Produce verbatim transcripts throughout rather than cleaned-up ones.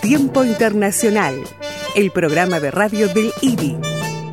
Tiempo Internacional, el programa de radio del I R I.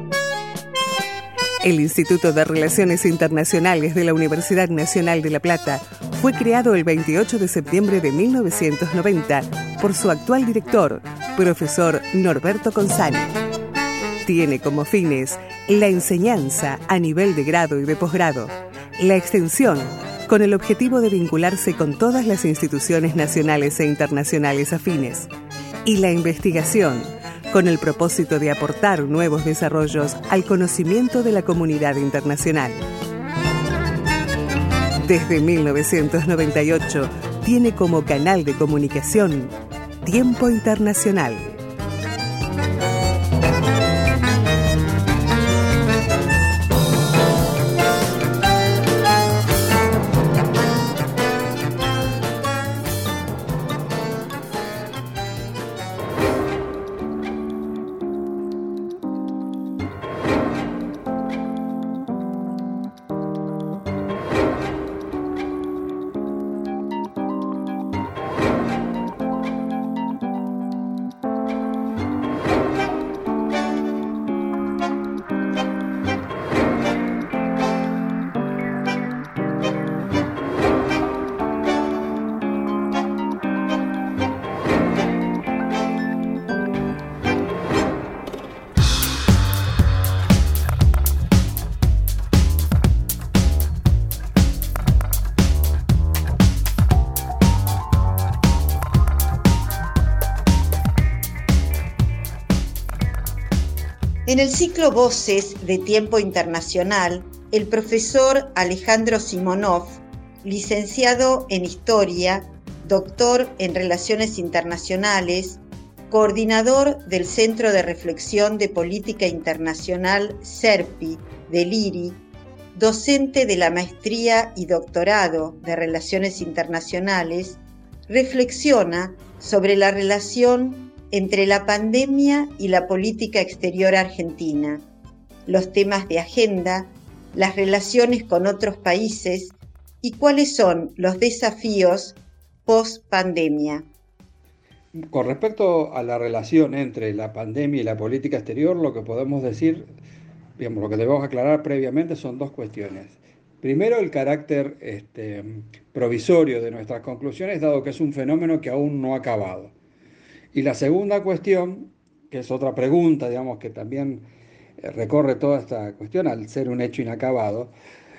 El Instituto de Relaciones Internacionales de la Universidad Nacional de La Plata fue creado el veintiocho de septiembre de mil novecientos noventa por su actual director, profesor Norberto Consani. Tiene como fines la enseñanza a nivel de grado y de posgrado, la extensión con el objetivo de vincularse con todas las instituciones nacionales e internacionales afines, y la investigación con el propósito de aportar nuevos desarrollos al conocimiento de la comunidad internacional. Desde mil novecientos noventa y ocho tiene como canal de comunicación Tiempo Internacional. En el ciclo Voces de Tiempo Internacional, el profesor Alejandro Simonov, licenciado en Historia, doctor en Relaciones Internacionales, coordinador del Centro de Reflexión de Política Internacional CERPI del I R I, docente de la Maestría y Doctorado de Relaciones Internacionales, reflexiona sobre la relación entre la pandemia y la política exterior argentina, los temas de agenda, las relaciones con otros países y cuáles son los desafíos post-pandemia. Con respecto a la relación entre la pandemia y la política exterior, lo que podemos decir, digamos, lo que debemos aclarar previamente son dos cuestiones. Primero, el carácter este, provisorio de nuestras conclusiones, dado que es un fenómeno que aún no ha acabado. Y la segunda cuestión, que es otra pregunta, digamos, que también recorre toda esta cuestión al ser un hecho inacabado,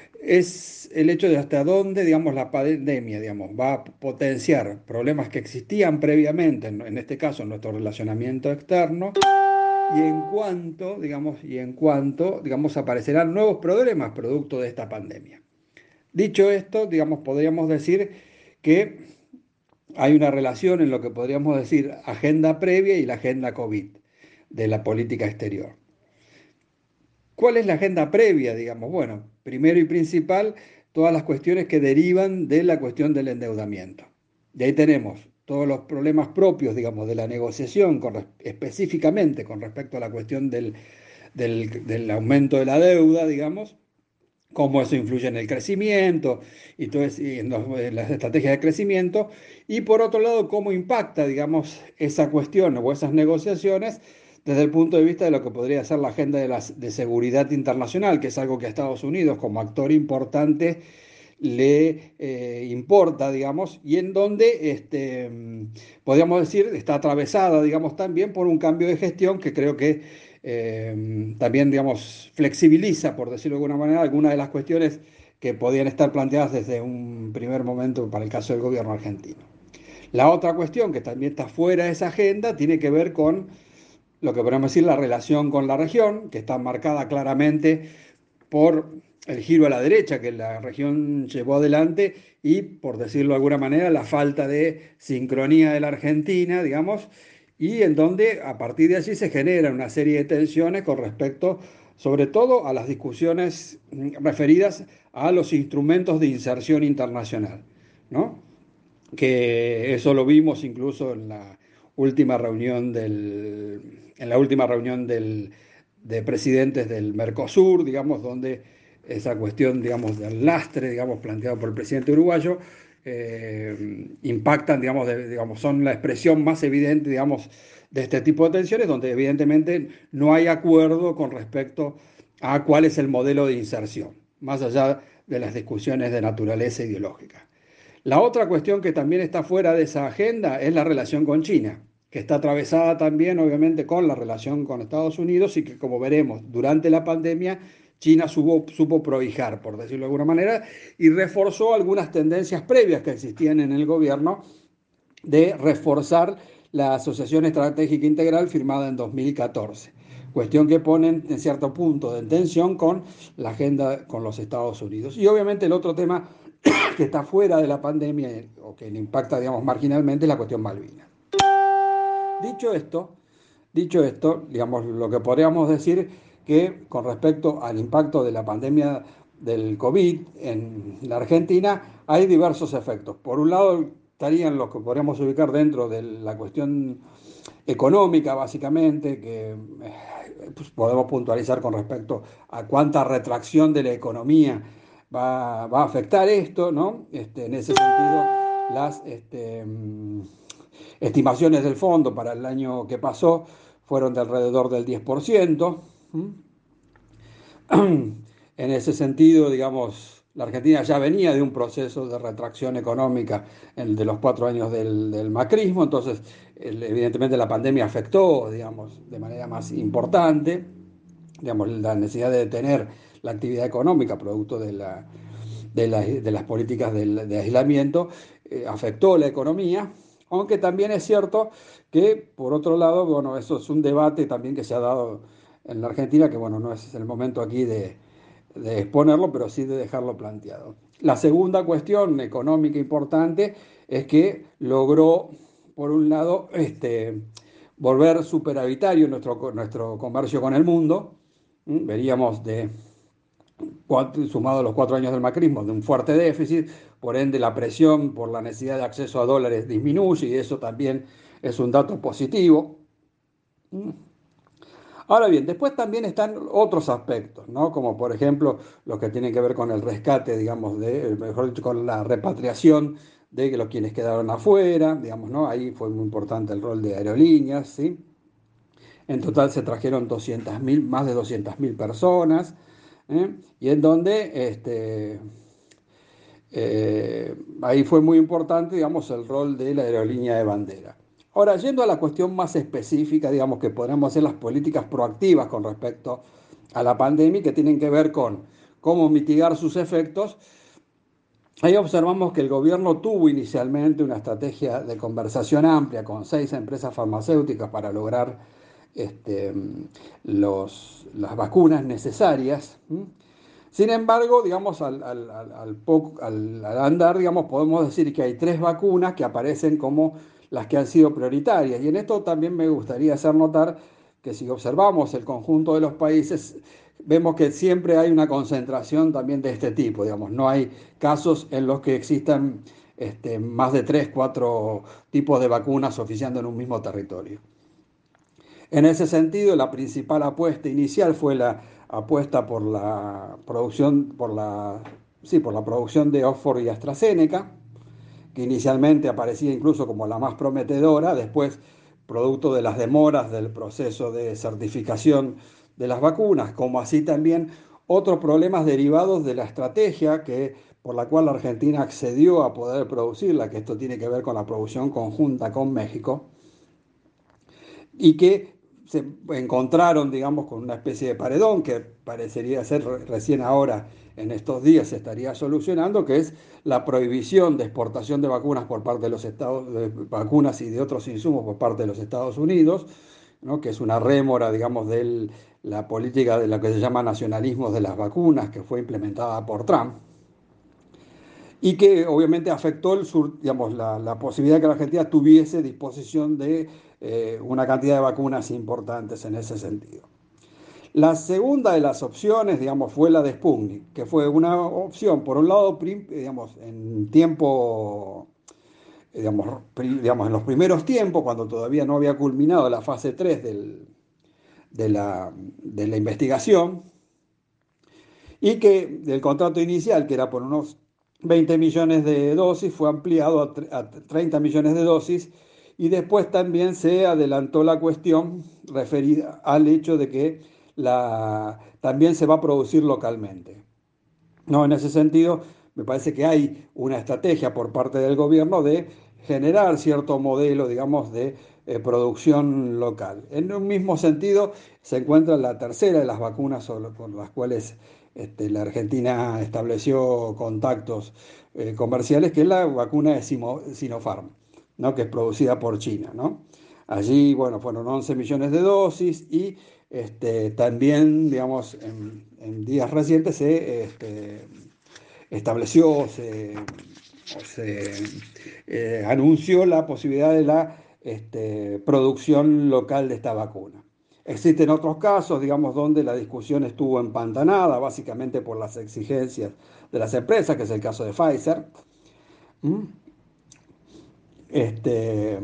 es el hecho de hasta dónde, digamos, la pandemia, digamos, va a potenciar problemas que existían previamente, en este caso, en nuestro relacionamiento externo, y en cuanto, digamos, y en cuanto, digamos, aparecerán nuevos problemas producto de esta pandemia. Dicho esto, digamos, podríamos decir que hay una relación en lo que podríamos decir agenda previa y la agenda COVID de la política exterior. ¿Cuál es la agenda previa, digamos? Bueno, primero y principal, todas las cuestiones que derivan de la cuestión del endeudamiento. De ahí tenemos todos los problemas propios, digamos, de la negociación, con, específicamente con respecto a la cuestión del, del, del aumento de la deuda, digamos, cómo eso influye en el crecimiento y, todo eso, y en, los, en las estrategias de crecimiento, y por otro lado, cómo impacta, digamos, esa cuestión o esas negociaciones desde el punto de vista de lo que podría ser la agenda de, las, de seguridad internacional, que es algo que a Estados Unidos como actor importante le eh, importa, digamos, y en donde, este, podríamos decir, está atravesada, digamos, también por un cambio de gestión que creo que Eh, también, digamos, flexibiliza, por decirlo de alguna manera, algunas de las cuestiones que podían estar planteadas desde un primer momento para el caso del gobierno argentino. La otra cuestión que también está fuera de esa agenda tiene que ver con lo que podemos decir la relación con la región, que está marcada claramente por el giro a la derecha que la región llevó adelante y, por decirlo de alguna manera, la falta de sincronía de la Argentina, digamos, y en donde a partir de allí se genera una serie de tensiones con respecto, sobre todo, a las discusiones referidas a los instrumentos de inserción internacional, ¿no? Que eso lo vimos incluso en la última reunión del, en la última reunión del, de presidentes del Mercosur, digamos, donde esa cuestión, digamos, del lastre, digamos, planteado por el presidente uruguayo, eh, impactan, digamos, de, digamos, son la expresión más evidente, digamos, de este tipo de tensiones, donde evidentemente no hay acuerdo con respecto a cuál es el modelo de inserción, más allá de las discusiones de naturaleza ideológica. La otra cuestión que también está fuera de esa agenda es la relación con China, que está atravesada también obviamente con la relación con Estados Unidos y que, como veremos, durante la pandemia China supo, supo prohijar, por decirlo de alguna manera, y reforzó algunas tendencias previas que existían en el gobierno de reforzar la Asociación Estratégica Integral firmada en dos mil catorce. Cuestión que ponen en cierto punto de tensión con la agenda con los Estados Unidos. Y obviamente el otro tema que está fuera de la pandemia o que le impacta, digamos, marginalmente es la cuestión Malvinas. Dicho esto, dicho esto, digamos, lo que podríamos decir que con respecto al impacto de la pandemia del COVID en la Argentina hay diversos efectos. Por un lado estarían los que podríamos ubicar dentro de la cuestión económica, básicamente, que pues, podemos puntualizar con respecto a cuánta retracción de la economía va, va a afectar esto, ¿no? Este, en ese sentido, las este, estimaciones del fondo para el año que pasó fueron de alrededor del diez por ciento. En ese sentido, digamos, la Argentina ya venía de un proceso de retracción económica el de los cuatro años del, del macrismo, entonces el, evidentemente la pandemia afectó, digamos, de manera más importante, digamos, la necesidad de detener la actividad económica producto de, la, de, la, de las políticas de, de aislamiento, eh, afectó la economía, aunque también es cierto que, por otro lado, bueno, eso es un debate también que se ha dado en la Argentina, que bueno, no es el momento aquí de de exponerlo, pero sí de dejarlo planteado. La segunda cuestión económica importante es que logró, por un lado, este, volver superavitario nuestro, nuestro comercio con el mundo. ¿Mm? Veríamos de, cuatro, sumado a los cuatro años del macrismo, de un fuerte déficit, por ende la presión por la necesidad de acceso a dólares disminuye y eso también es un dato positivo. ¿Mm? Ahora bien, después también están otros aspectos, ¿no? Como por ejemplo los que tienen que ver con el rescate, digamos, de, mejor dicho, con la repatriación de los quienes quedaron afuera, digamos, ¿no? Ahí fue muy importante el rol de aerolíneas, ¿sí? En total se trajeron doscientas mil, más de doscientas mil personas, ¿eh? Y en donde este, eh, ahí fue muy importante, digamos, el rol de la aerolínea de bandera. Ahora, yendo a la cuestión más específica, digamos que podríamos hacer las políticas proactivas con respecto a la pandemia que tienen que ver con cómo mitigar sus efectos. Ahí observamos que el gobierno tuvo inicialmente una estrategia de conversación amplia con seis empresas farmacéuticas para lograr este, los, las vacunas necesarias. Sin embargo, digamos, al, al, al, al, al andar, digamos, podemos decir que hay tres vacunas que aparecen como las que han sido prioritarias. Y en esto también me gustaría hacer notar que si observamos el conjunto de los países, vemos que siempre hay una concentración también de este tipo, digamos, no hay casos en los que existan este, más de tres, cuatro tipos de vacunas oficiando en un mismo territorio. En ese sentido, la principal apuesta inicial fue la apuesta por la producción, por la, sí, por la producción de Oxford y AstraZeneca, que inicialmente aparecía incluso como la más prometedora, después, producto de las demoras del proceso de certificación de las vacunas, como así también otros problemas derivados de la estrategia que, por la cual la Argentina accedió a poder producirla, que esto tiene que ver con la producción conjunta con México, y que se encontraron, digamos, con una especie de paredón que parecería ser recién ahora, en estos días, se estaría solucionando, que es la prohibición de exportación de vacunas por parte de los Estados, de vacunas y de otros insumos por parte de los Estados Unidos, ¿no? Que es una rémora, digamos, de la política de lo que se llama nacionalismo de las vacunas, que fue implementada por Trump, y que obviamente afectó el sur, digamos, la, la posibilidad de que la Argentina tuviese disposición de eh, una cantidad de vacunas importantes en ese sentido. La segunda de las opciones, digamos, fue la de Sputnik, que fue una opción, por un lado, digamos, en tiempo, digamos, digamos, en los primeros tiempos, cuando todavía no había culminado la fase tres del, de, la, de la investigación, y que del contrato inicial, que era por unos veinte millones de dosis, fue ampliado a treinta millones de dosis, y después también se adelantó la cuestión referida al hecho de que la, también se va a producir localmente. No, en ese sentido, me parece que hay una estrategia por parte del gobierno de generar cierto modelo, digamos, de eh, producción local. En un mismo sentido, se encuentra la tercera de las vacunas con las cuales este, la Argentina estableció contactos eh, comerciales, que es la vacuna de Sinopharm, ¿no? Que es producida por China, ¿no? Allí, bueno, fueron once millones de dosis y este, también, digamos, en, en días recientes se este, estableció, se, se eh, anunció la posibilidad de la este, producción local de esta vacuna. Existen otros casos, digamos, donde la discusión estuvo empantanada, básicamente por las exigencias de las empresas, que es el caso de Pfizer. ¿Mm? Este,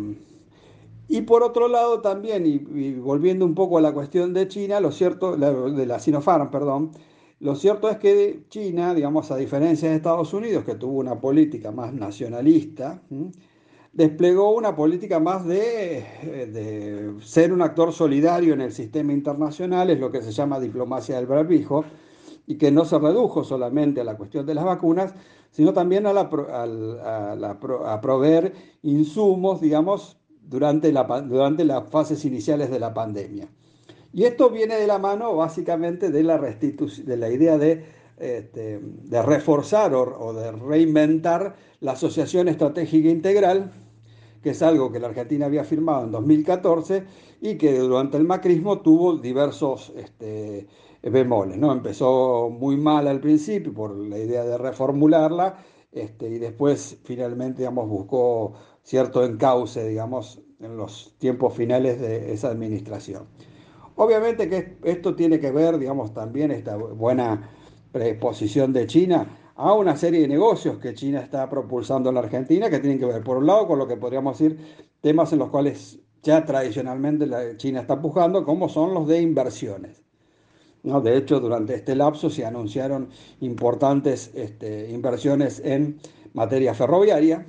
y por otro lado también, y, y volviendo un poco a la cuestión de China, lo cierto, la, de la Sinopharm, perdón, lo cierto es que China, digamos, a diferencia de Estados Unidos, que tuvo una política más nacionalista, ¿m? desplegó una política más de, de ser un actor solidario en el sistema internacional, es lo que se llama diplomacia del barbijo, y que no se redujo solamente a la cuestión de las vacunas, sino también a, la, a, la, a proveer insumos, digamos, durante, la, durante las fases iniciales de la pandemia. Y esto viene de la mano básicamente de la restitución, de la idea de, este, de reforzar o, o de reinventar la Asociación Estratégica Integral, que es algo que la Argentina había firmado en dos mil catorce y que durante el macrismo tuvo diversos este, bemoles, ¿no? Empezó muy mal al principio por la idea de reformularla este, y después finalmente, digamos, buscó cierto encauce, digamos, en los tiempos finales de esa administración. Obviamente que esto tiene que ver, digamos, también esta buena predisposición de China a una serie de negocios que China está propulsando en la Argentina, que tienen que ver, por un lado, con lo que podríamos decir temas en los cuales ya tradicionalmente la China está pujando, como son los de inversiones, ¿no? De hecho, durante este lapso se anunciaron importantes este, inversiones en materia ferroviaria,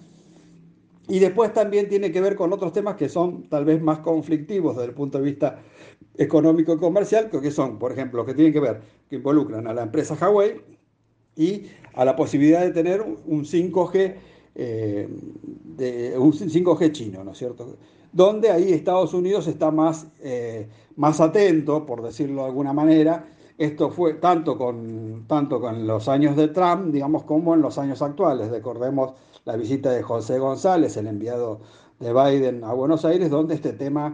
y después también tiene que ver con otros temas que son tal vez más conflictivos desde el punto de vista económico y comercial, que son, por ejemplo, que tienen que ver, que involucran a la empresa Huawei y a la posibilidad de tener un cinco G, eh, de, un cinco G chino, ¿no es cierto? Donde ahí Estados Unidos está más, eh, más atento, por decirlo de alguna manera. Esto fue tanto con, tanto con los años de Trump, digamos, como en los años actuales. Recordemos la visita de José González, el enviado de Biden a Buenos Aires, donde este tema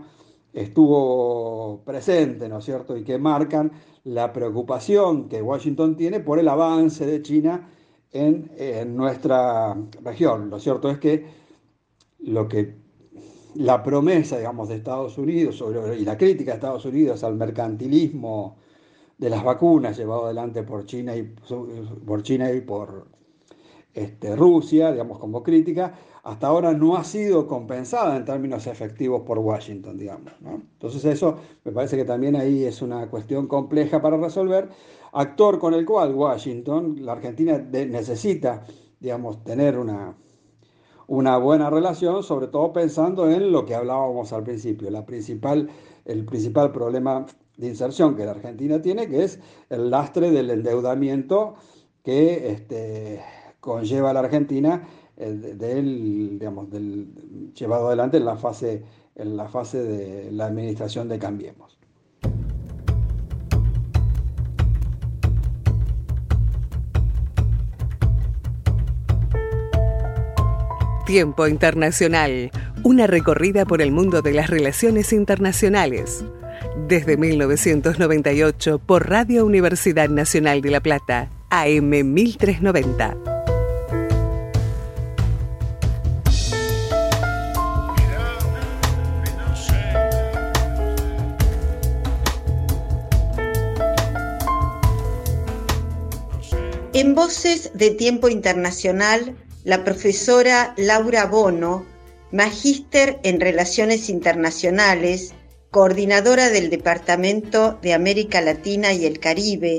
estuvo presente, ¿no es cierto? Y que marcan la preocupación que Washington tiene por el avance de China en, en nuestra región. Lo cierto es que lo que la promesa, digamos, de Estados Unidos sobre, y la crítica de Estados Unidos al mercantilismo de las vacunas llevado adelante por China y por China y por este, Rusia, digamos, como crítica, hasta ahora no ha sido compensada en términos efectivos por Washington, digamos, ¿no? Entonces eso me parece que también ahí es una cuestión compleja para resolver, actor con el cual Washington, la Argentina de, necesita, digamos, tener una, una buena relación, sobre todo pensando en lo que hablábamos al principio, la principal, el principal problema de inserción que la Argentina tiene, que es el lastre del endeudamiento que este, conlleva a la Argentina el, del, digamos, del, llevado adelante en la fase, en la fase de la administración de Cambiemos. Tiempo Internacional, una recorrida por el mundo de las relaciones internacionales. Desde mil novecientos noventa y ocho por Radio Universidad Nacional de La Plata, A M mil trescientos noventa. En Voces de Tiempo Internacional, la profesora Laura Bono, magíster en Relaciones Internacionales, coordinadora del Departamento de América Latina y el Caribe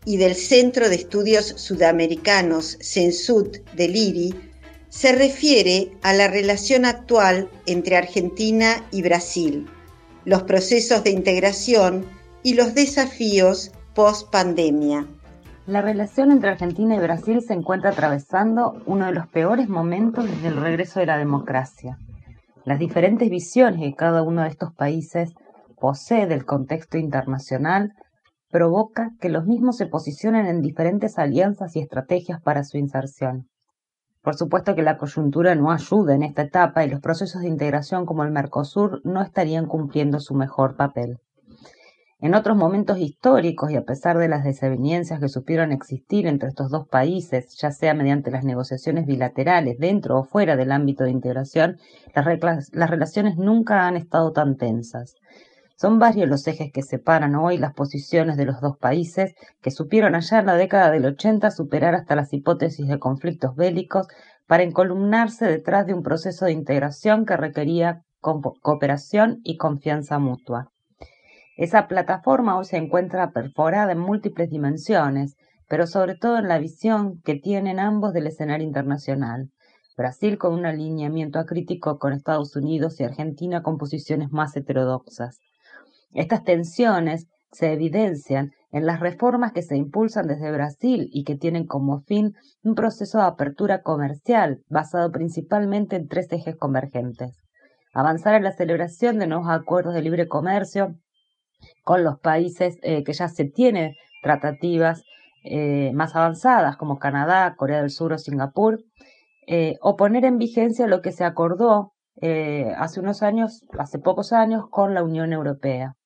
y del Centro de Estudios Sudamericanos, CENSUD, del I R I, se refiere a la relación actual entre Argentina y Brasil, los procesos de integración y los desafíos post-pandemia. La relación entre Argentina y Brasil se encuentra atravesando uno de los peores momentos desde el regreso de la democracia. Las diferentes visiones que cada uno de estos países posee del contexto internacional provoca que los mismos se posicionen en diferentes alianzas y estrategias para su inserción. Por supuesto que la coyuntura no ayuda en esta etapa y los procesos de integración como el Mercosur no estarían cumpliendo su mejor papel. En otros momentos históricos y a pesar de las desavenencias que supieron existir entre estos dos países, ya sea mediante las negociaciones bilaterales dentro o fuera del ámbito de integración, las, reglas, las relaciones nunca han estado tan tensas. Son varios los ejes que separan hoy las posiciones de los dos países, que supieron allá en la década del ochenta superar hasta las hipótesis de conflictos bélicos para encolumnarse detrás de un proceso de integración que requería cooperación y confianza mutua. Esa plataforma hoy se encuentra perforada en múltiples dimensiones, pero sobre todo en la visión que tienen ambos del escenario internacional. Brasil con un alineamiento acrítico con Estados Unidos y Argentina con posiciones más heterodoxas. Estas tensiones se evidencian en las reformas que se impulsan desde Brasil y que tienen como fin un proceso de apertura comercial basado principalmente en tres ejes convergentes. Avanzar en la celebración de nuevos acuerdos de libre comercio con los países eh, que ya se tienen tratativas eh, más avanzadas como Canadá, Corea del Sur o Singapur, eh, o poner en vigencia lo que se acordó eh, hace unos años, hace pocos años, con la Unión Europea.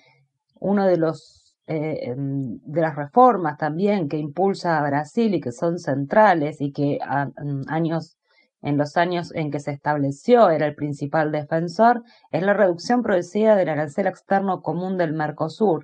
Uno de los eh, de las reformas también que impulsa a Brasil y que son centrales y que a, años en los años en que se estableció era el principal defensor es la reducción progresiva del arancel externo común del Mercosur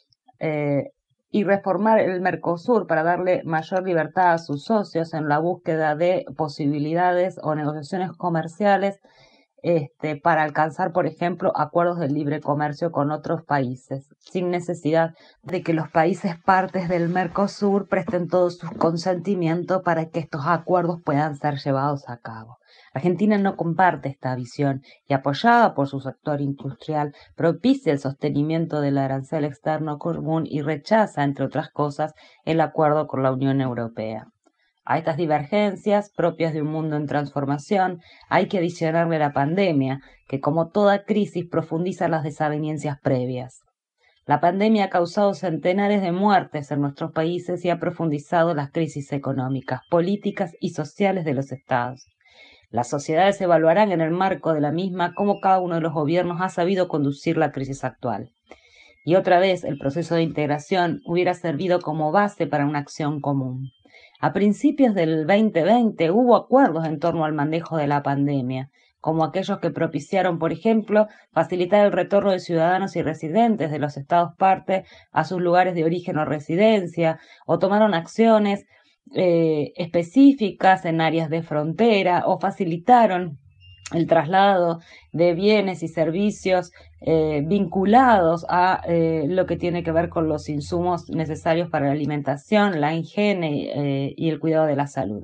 eh, y reformar el Mercosur para darle mayor libertad a sus socios en la búsqueda de posibilidades o negociaciones comerciales Este, para alcanzar, por ejemplo, acuerdos de libre comercio con otros países, sin necesidad de que los países partes del Mercosur presten todo su consentimiento para que estos acuerdos puedan ser llevados a cabo. Argentina no comparte esta visión y, apoyada por su sector industrial, propicia el sostenimiento del arancel externo común y rechaza, entre otras cosas, el acuerdo con la Unión Europea. A estas divergencias, propias de un mundo en transformación, hay que adicionarle la pandemia, que como toda crisis profundiza las desavenencias previas. La pandemia ha causado centenares de muertes en nuestros países y ha profundizado las crisis económicas, políticas y sociales de los estados. Las sociedades evaluarán en el marco de la misma cómo cada uno de los gobiernos ha sabido conducir la crisis actual. Y otra vez, el proceso de integración hubiera servido como base para una acción común. A principios del veinte veinte hubo acuerdos en torno al manejo de la pandemia, como aquellos que propiciaron, por ejemplo, facilitar el retorno de ciudadanos y residentes de los estados parte a sus lugares de origen o residencia, o tomaron acciones eh, específicas en áreas de frontera, o facilitaron el traslado de bienes y servicios eh, vinculados a eh, lo que tiene que ver con los insumos necesarios para la alimentación, la higiene eh, y el cuidado de la salud.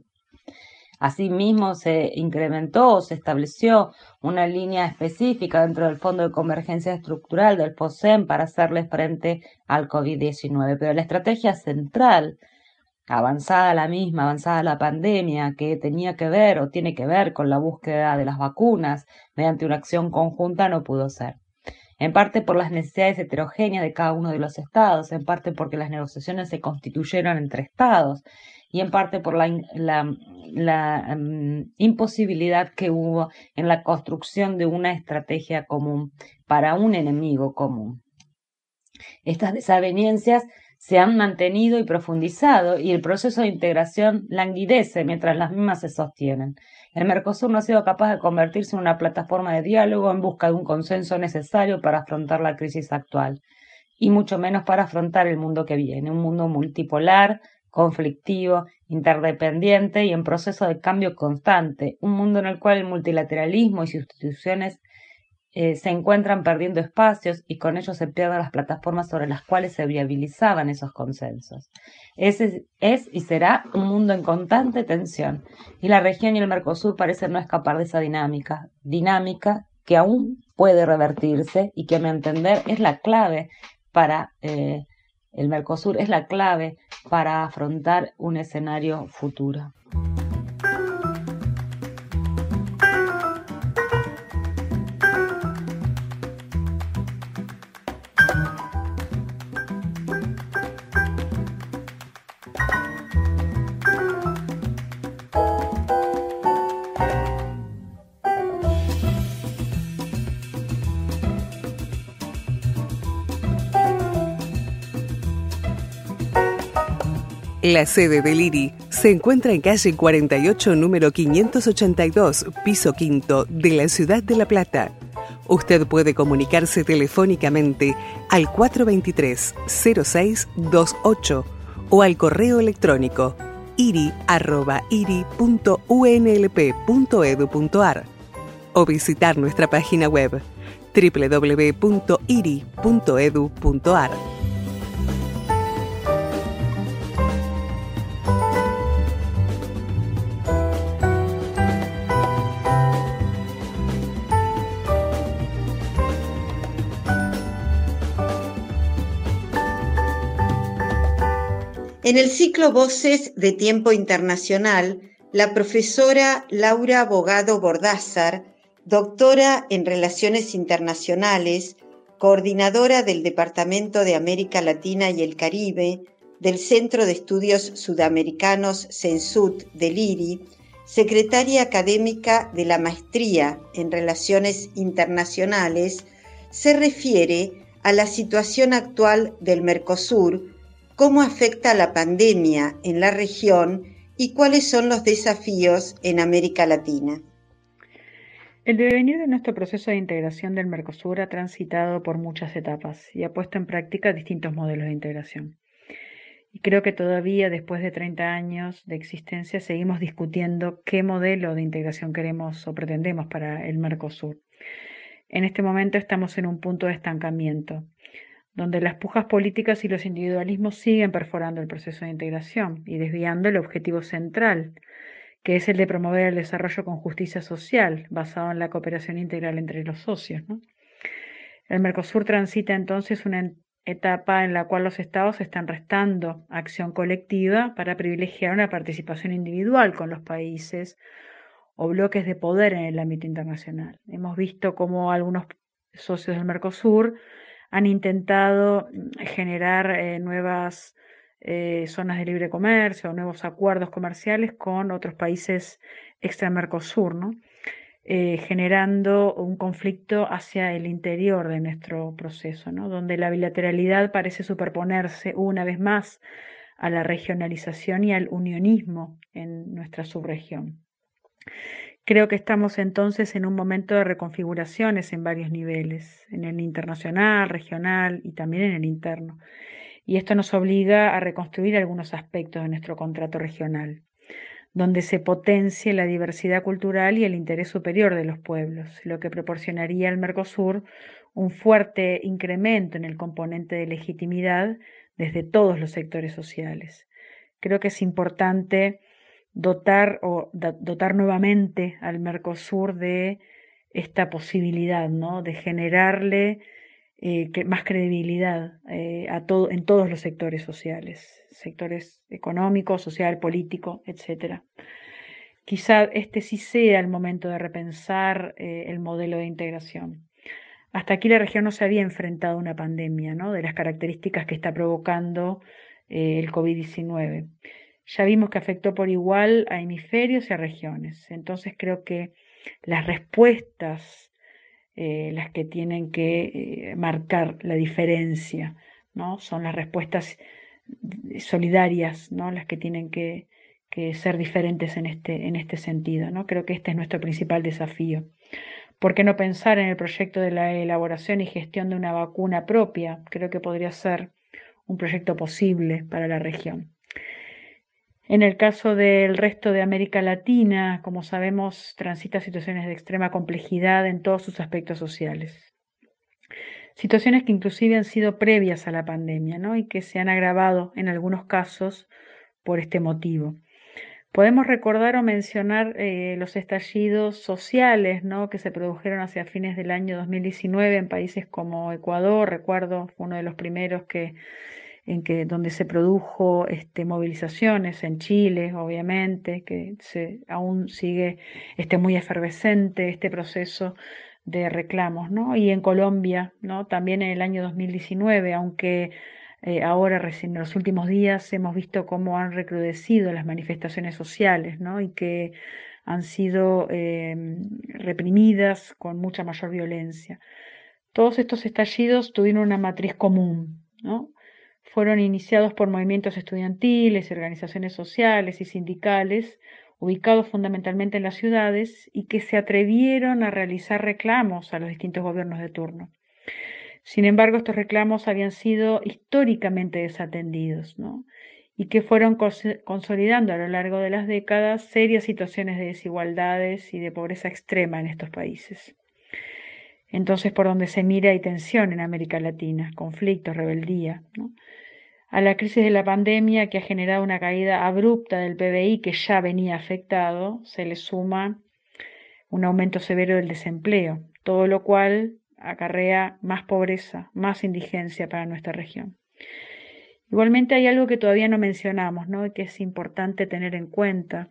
Asimismo, se incrementó, se estableció una línea específica dentro del Fondo de Convergencia Estructural del FOSEM para hacerle frente al COVID diecinueve, pero la estrategia central avanzada la misma, avanzada la pandemia, que tenía que ver o tiene que ver con la búsqueda de las vacunas mediante una acción conjunta, no pudo ser. En parte por las necesidades heterogéneas de cada uno de los estados, en parte porque las negociaciones se constituyeron entre estados y en parte por la, la, la um, imposibilidad que hubo en la construcción de una estrategia común para un enemigo común. Estas desavenencias se han mantenido y profundizado y el proceso de integración languidece mientras las mismas se sostienen. El Mercosur no ha sido capaz de convertirse en una plataforma de diálogo en busca de un consenso necesario para afrontar la crisis actual, y mucho menos para afrontar el mundo que viene, un mundo multipolar, conflictivo, interdependiente y en proceso de cambio constante, un mundo en el cual el multilateralismo y sus instituciones eh, se encuentran perdiendo espacios y con ello se pierden las plataformas sobre las cuales se viabilizaban esos consensos. Ese es y será un mundo en constante tensión, y la región y el Mercosur parecen no escapar de esa dinámica, dinámica que aún puede revertirse y que a mi entender es la clave para eh, el Mercosur, es la clave para afrontar un escenario futuro. La sede del I R I se encuentra en calle cuarenta y ocho, número quinientos ochenta y dos, piso quinto, de la ciudad de La Plata. Usted puede comunicarse telefónicamente al cuatro dos tres, cero seis dos ocho o al correo electrónico iri arroba iri punto u n l p punto e d u punto a r o visitar nuestra página web doble u doble u doble u punto iri punto e d u punto a r. En el ciclo Voces de Tiempo Internacional, la profesora Laura Bogado Bordázar, doctora en Relaciones Internacionales, coordinadora del Departamento de América Latina y el Caribe, del Centro de Estudios Sudamericanos CENSUD del I R I, secretaria académica de la Maestría en Relaciones Internacionales, se refiere a la situación actual del Mercosur, cómo afecta la pandemia en la región y cuáles son los desafíos en América Latina. El devenir de nuestro proceso de integración del Mercosur ha transitado por muchas etapas y ha puesto en práctica distintos modelos de integración. Y creo que todavía, después de treinta años de existencia, seguimos discutiendo qué modelo de integración queremos o pretendemos para el Mercosur. En este momento estamos en un punto de estancamiento, donde las pujas políticas y los individualismos siguen perforando el proceso de integración y desviando el objetivo central, que es el de promover el desarrollo con justicia social, basado en la cooperación integral entre los socios, ¿no? El Mercosur transita entonces una etapa en la cual los estados están restando acción colectiva para privilegiar una participación individual con los países o bloques de poder en el ámbito internacional. Hemos visto cómo algunos socios del Mercosur han intentado generar eh, nuevas eh, zonas de libre comercio o nuevos acuerdos comerciales con otros países extra-Mercosur, ¿no? Eh, generando un conflicto hacia el interior de nuestro proceso, ¿no? Donde la bilateralidad parece superponerse una vez más a la regionalización y al unionismo en nuestra subregión. Creo que estamos entonces en un momento de reconfiguraciones en varios niveles, en el internacional, regional y también en el interno. Y esto nos obliga a reconstruir algunos aspectos de nuestro contrato regional, donde se potencie la diversidad cultural y el interés superior de los pueblos, lo que proporcionaría al Mercosur un fuerte incremento en el componente de legitimidad desde todos los sectores sociales. Creo que es importante dotar o dotar nuevamente al Mercosur de esta posibilidad, ¿no? De generarle eh, más credibilidad eh, a todo, en todos los sectores sociales, sectores económicos, social, político, etcétera. Quizá este sí sea el momento de repensar eh, el modelo de integración. Hasta aquí la región no se había enfrentado a una pandemia, ¿no? De las características que está provocando eh, el COVID diecinueve. Ya vimos que afectó por igual a hemisferios y a regiones. Entonces creo que las respuestas, eh, las que tienen que eh, marcar la diferencia, ¿no? Son las respuestas solidarias, ¿no? Las que tienen que, que ser diferentes en este, en este sentido, ¿no? Creo que este es nuestro principal desafío. ¿Por qué no pensar en el proyecto de la elaboración y gestión de una vacuna propia? Creo que podría ser un proyecto posible para la región. En el caso del resto de América Latina, como sabemos, transita situaciones de extrema complejidad en todos sus aspectos sociales. Situaciones que inclusive han sido previas a la pandemia, ¿no? Y que se han agravado en algunos casos por este motivo. Podemos recordar o mencionar eh, los estallidos sociales, ¿no?, que se produjeron hacia fines del año dos mil diecinueve en países como Ecuador. Recuerdo, fue uno de los primeros que, en que, donde se produjo este, movilizaciones, en Chile, obviamente, que se, aún sigue este, muy efervescente este proceso de reclamos, ¿no? Y en Colombia, ¿no?, también en el año dos mil diecinueve, aunque Eh, ahora, recién en los últimos días, hemos visto cómo han recrudecido las manifestaciones sociales, ¿no?, y que han sido eh, reprimidas con mucha mayor violencia. Todos estos estallidos tuvieron una matriz común, ¿no? Fueron iniciados por movimientos estudiantiles, organizaciones sociales y sindicales, ubicados fundamentalmente en las ciudades, y que se atrevieron a realizar reclamos a los distintos gobiernos de turno. Sin embargo, estos reclamos habían sido históricamente desatendidos, ¿no?, y que fueron cons- consolidando a lo largo de las décadas serias situaciones de desigualdades y de pobreza extrema en estos países. Entonces, por donde se mira, hay tensión en América Latina, conflictos, rebeldía, ¿no? A la crisis de la pandemia, que ha generado una caída abrupta del P B I que ya venía afectado, se le suma un aumento severo del desempleo, todo lo cual acarrea más pobreza, más indigencia para nuestra región. Igualmente hay algo que todavía no mencionamos, ¿no?, que es importante tener en cuenta,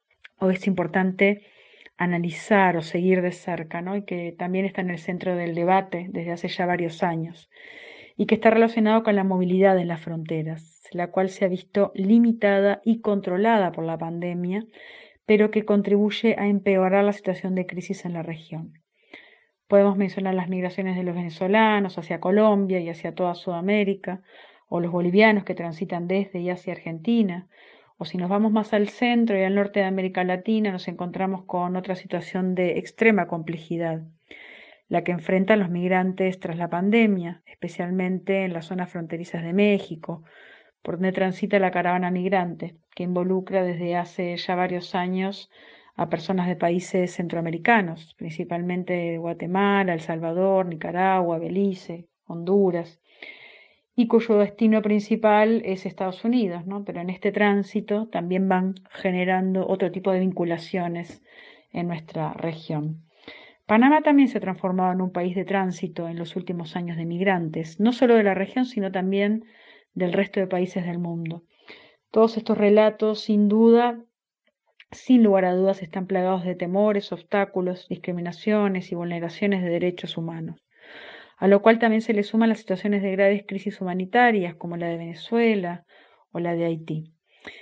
o es importante analizar o seguir de cerca, ¿no?, y que también está en el centro del debate desde hace ya varios años, y que está relacionado con la movilidad en las fronteras, la cual se ha visto limitada y controlada por la pandemia, pero que contribuye a empeorar la situación de crisis en la región. Podemos mencionar las migraciones de los venezolanos hacia Colombia y hacia toda Sudamérica, o los bolivianos que transitan desde y hacia Argentina, o si nos vamos más al centro y al norte de América Latina, nos encontramos con otra situación de extrema complejidad, la que enfrentan los migrantes tras la pandemia, especialmente en las zonas fronterizas de México, por donde transita la caravana migrante, que involucra desde hace ya varios años a personas de países centroamericanos, principalmente de Guatemala, El Salvador, Nicaragua, Belice, Honduras, y cuyo destino principal es Estados Unidos, ¿no? Pero en este tránsito también van generando otro tipo de vinculaciones en nuestra región. Panamá también se ha transformado en un país de tránsito en los últimos años de migrantes, no solo de la región, sino también del resto de países del mundo. Todos estos relatos, sin duda, sin lugar a dudas, están plagados de temores, obstáculos, discriminaciones y vulneraciones de derechos humanos, a lo cual también se le suman las situaciones de graves crisis humanitarias como la de Venezuela o la de Haití.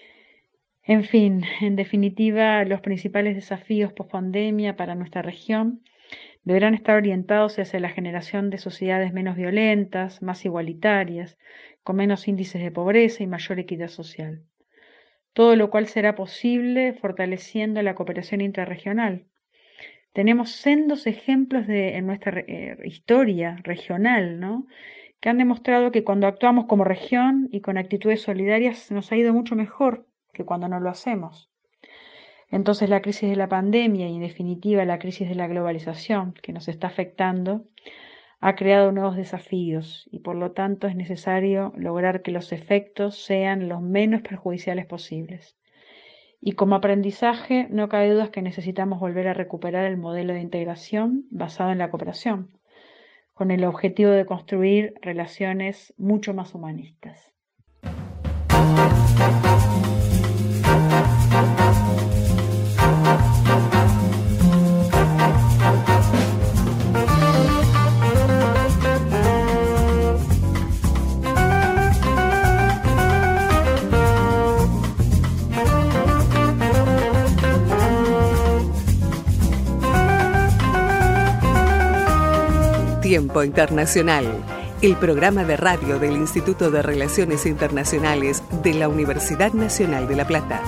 En fin, en definitiva, los principales desafíos post-pandemia para nuestra región deberán estar orientados hacia la generación de sociedades menos violentas, más igualitarias, con menos índices de pobreza y mayor equidad social. Todo lo cual será posible fortaleciendo la cooperación intrarregional. Tenemos sendos ejemplos de, en nuestra eh, historia regional, ¿no?, que han demostrado que cuando actuamos como región y con actitudes solidarias nos ha ido mucho mejor que cuando no lo hacemos. Entonces la crisis de la pandemia y en definitiva la crisis de la globalización que nos está afectando ha creado nuevos desafíos y por lo tanto es necesario lograr que los efectos sean los menos perjudiciales posibles. Y como aprendizaje no cabe duda que necesitamos volver a recuperar el modelo de integración basado en la cooperación, con el objetivo de construir relaciones mucho más humanistas. Tiempo Internacional, el programa de radio del Instituto de Relaciones Internacionales de la Universidad Nacional de La Plata.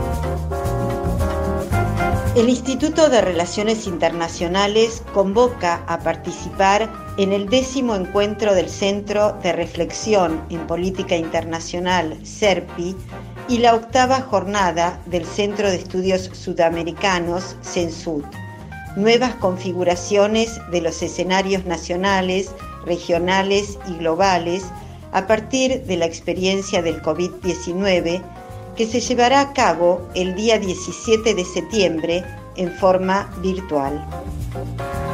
El Instituto de Relaciones Internacionales convoca a participar en el décimo encuentro del Centro de Reflexión en Política Internacional, CERPI, y la octava jornada del Centro de Estudios Sudamericanos, CENSUD, nuevas configuraciones de los escenarios nacionales, regionales y globales a partir de la experiencia del COVID diecinueve, que se llevará a cabo el día diecisiete de septiembre en forma virtual.